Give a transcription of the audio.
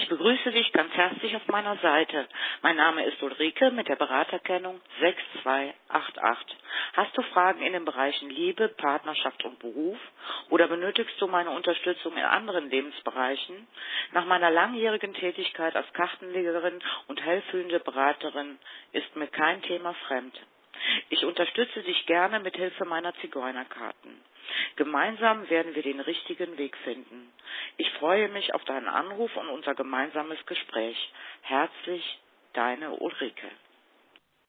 Ich begrüße dich ganz herzlich auf meiner Seite. Mein Name ist Ulrike mit der Beraterkennung 6288. Hast du Fragen in den Bereichen Liebe, Partnerschaft und Beruf oder benötigst du meine Unterstützung in anderen Lebensbereichen? Nach meiner langjährigen Tätigkeit als Kartenlegerin und hellfühlende Beraterin ist mir kein Thema fremd. Ich unterstütze dich gerne mit Hilfe meiner Zigeunerkarten. Gemeinsam werden wir den richtigen Weg finden. Ich freue mich auf deinen Anruf und unser gemeinsames Gespräch. Herzlich, deine Ulrike.